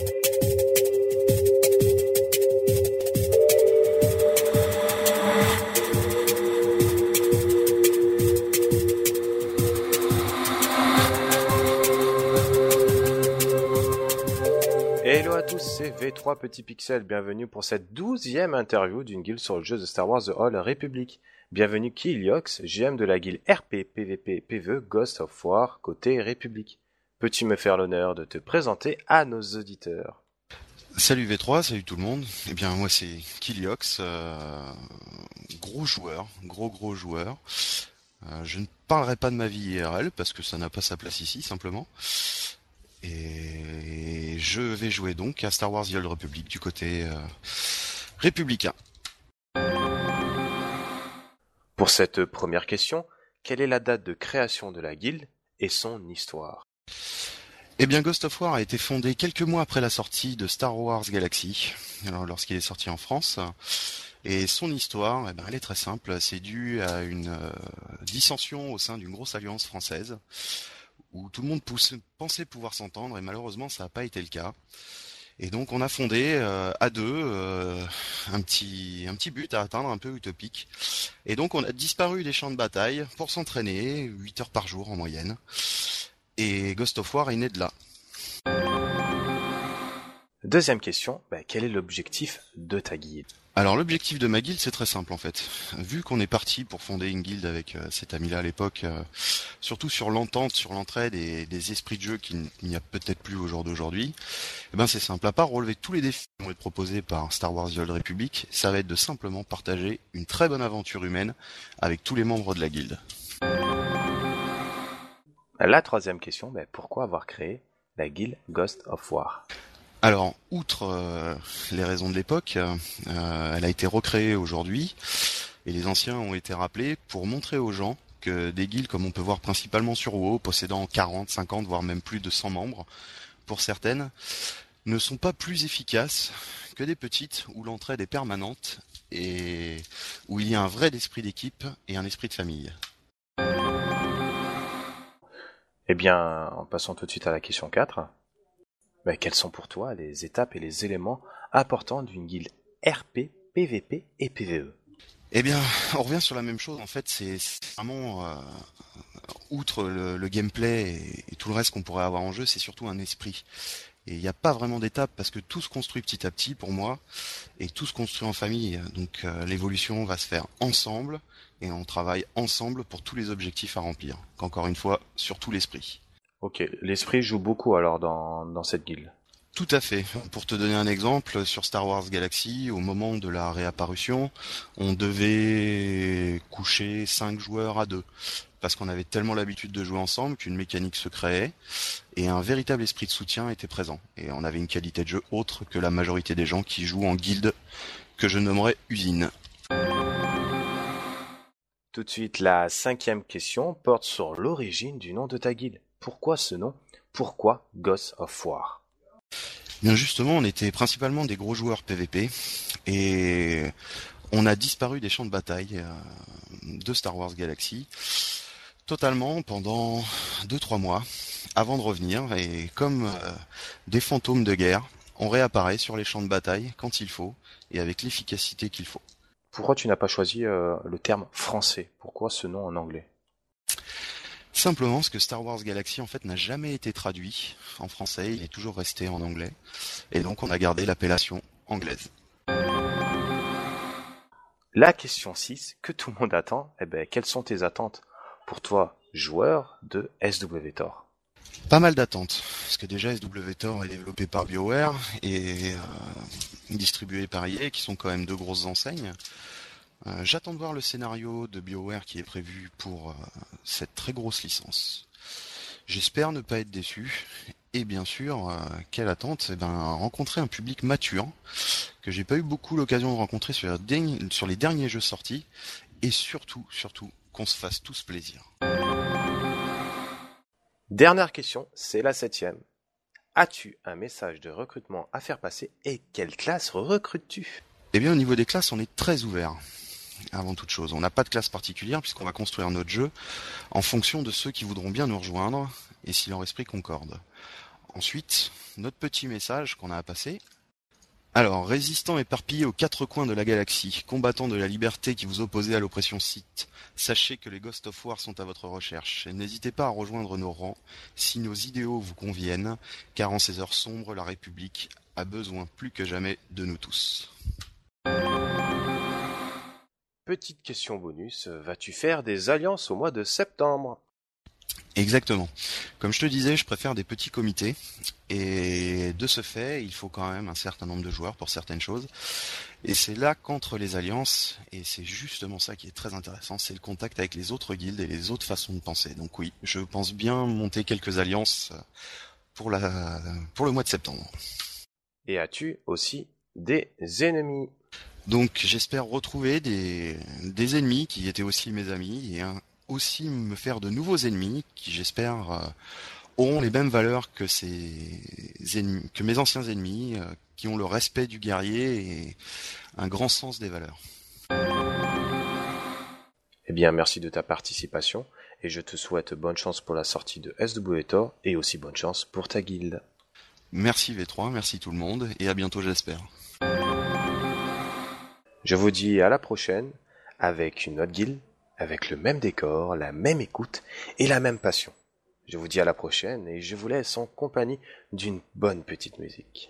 Hello à tous, c'est V3 Petit Pixel, bienvenue pour cette 12e interview d'une guilde sur le jeu de Star Wars The Old Republic. Bienvenue Kiliox, GM de la guilde RP, PVP, PvE, Ghost of War, côté République. Peux-tu me faire l'honneur de te présenter à nos auditeurs ? Salut V3, salut tout le monde. Eh bien moi c'est Kiliox, gros joueur, gros joueur. Je ne parlerai pas de ma vie IRL parce que ça n'a pas sa place ici simplement. Et je vais jouer donc à Star Wars The Old Republic du côté républicain. Pour cette première question, quelle est la date de création de la guilde et son histoire ? Eh bien Ghost of War a été fondé quelques mois après la sortie de Star Wars Galaxy, alors lorsqu'il est sorti en France. Et son histoire, elle est très simple, c'est dû à une dissension au sein d'une grosse alliance française, où tout le monde pensait pouvoir s'entendre, et malheureusement ça n'a pas été le cas. Et donc on a fondé à deux un petit but à atteindre, un peu utopique. Et donc on a disparu des champs de bataille pour s'entraîner, 8 heures par jour en moyenne. Et Ghost of War est né de là. Deuxième question, quel est l'objectif de ta guilde ? Alors l'objectif de ma guilde c'est très simple en fait. Vu qu'on est parti pour fonder une guilde avec cet ami-là à l'époque, surtout sur l'entente, sur l'entraide et des esprits de jeu qu'il n'y a peut-être plus au jour d'aujourd'hui, c'est simple. À part relever tous les défis qui vont être proposés par Star Wars The Old Republic, ça va être de simplement partager une très bonne aventure humaine avec tous les membres de la guilde. La troisième question, pourquoi avoir créé la guilde Ghost of War ? Alors, outre les raisons de l'époque, elle a été recréée aujourd'hui, et les anciens ont été rappelés pour montrer aux gens que des guildes, comme on peut voir principalement sur WoW, possédant 40, 50, voire même plus de 100 membres, pour certaines, ne sont pas plus efficaces que des petites où l'entraide est permanente et où il y a un vrai esprit d'équipe et un esprit de famille. Eh bien, en passant tout de suite à la question 4, quelles sont pour toi les étapes et les éléments importants d'une guilde RP, PVP et PvE ? Eh bien, on revient sur la même chose. En fait, c'est vraiment, outre le gameplay et tout le reste qu'on pourrait avoir en jeu, c'est surtout un esprit. Et il n'y a pas vraiment d'étape parce que tout se construit petit à petit pour moi et tout se construit en famille. Donc l'évolution va se faire ensemble et on travaille ensemble pour tous les objectifs à remplir. Qu'encore une fois, surtout l'esprit. Ok, l'esprit joue beaucoup alors dans cette guilde. Tout à fait. Pour te donner un exemple, sur Star Wars Galaxy, au moment de la réapparition, on devait coucher 5 joueurs à 2. Parce qu'on avait tellement l'habitude de jouer ensemble qu'une mécanique se créait et un véritable esprit de soutien était présent. Et on avait une qualité de jeu autre que la majorité des gens qui jouent en guilde que je nommerais usine. Tout de suite, la cinquième question porte sur l'origine du nom de ta guilde. Pourquoi ce nom ? Pourquoi Ghost of War ? Bien justement, on était principalement des gros joueurs PVP et on a disparu des champs de bataille de Star Wars Galaxy totalement pendant 2-3 mois avant de revenir et comme des fantômes de guerre, on réapparaît sur les champs de bataille quand il faut et avec l'efficacité qu'il faut. Pourquoi tu n'as pas choisi le terme français ? Pourquoi ce nom en anglais ? Simplement parce que Star Wars Galaxy en fait n'a jamais été traduit en français, il est toujours resté en anglais et donc on a gardé l'appellation anglaise. La question 6 que tout le monde attend, quelles sont tes attentes pour toi, joueur de SWTOR ? Pas mal d'attentes, parce que déjà SWTOR est développé par BioWare et distribué par EA, qui sont quand même deux grosses enseignes. J'attends de voir le scénario de BioWare qui est prévu pour cette très grosse licence. J'espère ne pas être déçu. Et bien sûr, quelle attente ? Rencontrer un public mature, que j'ai pas eu beaucoup l'occasion de rencontrer sur les derniers jeux sortis, et surtout, qu'on se fasse tous plaisir. Dernière question, c'est la 7e. As-tu un message de recrutement à faire passer et quelle classe recrutes-tu ? Eh bien, au niveau des classes, on est très ouvert. Avant toute chose, on n'a pas de classe particulière puisqu'on va construire notre jeu en fonction de ceux qui voudront bien nous rejoindre et si leur esprit concorde. Ensuite, notre petit message qu'on a à passer. Alors, résistants éparpillés aux quatre coins de la galaxie, combattants de la liberté qui vous opposez à l'oppression Sith, sachez que les Ghosts of War sont à votre recherche, et n'hésitez pas à rejoindre nos rangs si nos idéaux vous conviennent, car en ces heures sombres, la République a besoin plus que jamais de nous tous. Petite question bonus, vas-tu faire des alliances au mois de septembre? Exactement. Comme je te disais, je préfère des petits comités, et de ce fait, il faut quand même un certain nombre de joueurs pour certaines choses, et c'est là qu'entrent les alliances, et c'est justement ça qui est très intéressant, c'est le contact avec les autres guildes et les autres façons de penser. Donc oui, je pense bien monter quelques alliances pour le mois de septembre. Et as-tu aussi des ennemis? Donc j'espère retrouver des ennemis qui étaient aussi mes amis, et aussi me faire de nouveaux ennemis qui, j'espère, auront les mêmes valeurs que que mes anciens ennemis, qui ont le respect du guerrier et un grand sens des valeurs. Eh bien, merci de ta participation, et je te souhaite bonne chance pour la sortie de SW-Tor, et aussi bonne chance pour ta guilde. Merci V3, merci tout le monde, et à bientôt j'espère. Je vous dis à la prochaine, avec une autre guilde, avec le même décor, la même écoute et la même passion. Je vous dis à la prochaine et je vous laisse en compagnie d'une bonne petite musique.